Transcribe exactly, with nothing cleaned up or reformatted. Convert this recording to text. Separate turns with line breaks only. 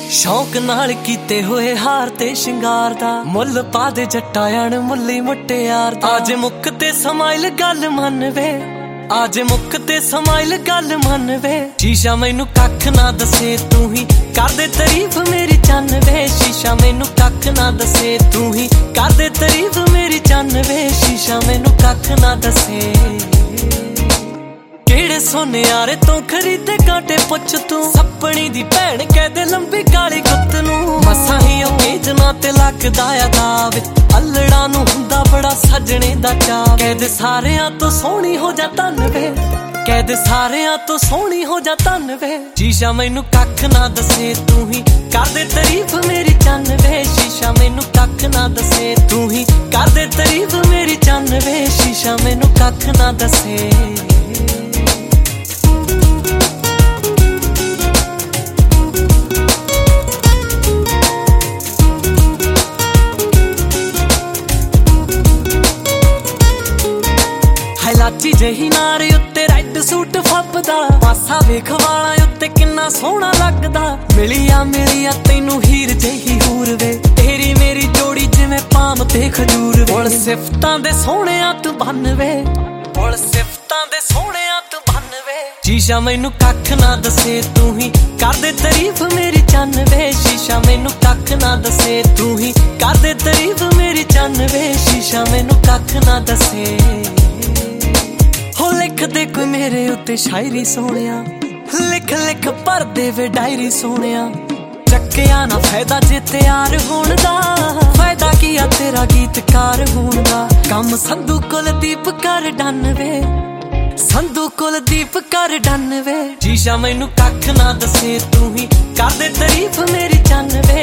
शौक नाल कीते होए हार ते शिंगार दा मुल पा दे जट्टा अण मुल्ली मुट्टियार दा। आज मुक ते समाइल गल मन वे, आज मुक ते समाइल गल मन वे। शीशा मैनू कख ना दसे तू ही कर दे तारीफ मेरी चन वे। शीशा मैनू कख ना दसे तू ही कर दे तारीफ मेरी चन वे। शीशा मैनू कख ना दसे केड़े सोने यारे तू खरीदे कांटे पुछ तू। सपनी दी भैन कह दे लंबी काली गुत्त नू। मसा ही ओकेजना ते लगदा आ दाव अल्लड़ा नू हुंदा बड़ा सजने दा चाव। कह दे सारेयां तो सोहनी हो जा धन वे, कह दे सारेयां तो सोहनी हो जा धन वे। शीशा मैनू कख ना दसे तू ही कर दे तारीफ मेरी चन वे। शीशा मैनू कख ना दसे तू ही कर दे तारीफ मेरी चन वे। शीशा मैनू कख ना दसे। लाची जही नारे उत्ते रेड सूट फपदा, पासा वेख वाला उत्ते किन्ना सोहना लगदा। मिलिया मिलिया तैनू हीर जही हूर वे, तेरी मेरी जोड़ी जिवें पाम ते खजूर वे। बोल सिफतां दे सोहणिया तू बन वे, बोल सिफतां दे सोहणिया तू बन वे। शीशा मैनू कख ना दसे तू ही कर दे तारीफ मेरी चन वे। शीशा मैनू कख ना दसे तू ही कर दे तारीफ मेरी चन वे। शीशा मैनू कख ना दसे। हो लिख दे कोई मेरे उत्ते शायरी सोहणिया, लिख लिख भर दे वे डायरी सोहणिया। चक्किया ना फायदा जे तैयार होण दा, फायदा की आ तेरा गीतकार होण दा। कम संधू कुलदीप कर डन वे, संधू कुलदीप कर डन वे। शीशा मैनू कख ना दसे तू ही कर दे तारीफ मेरी चन वे।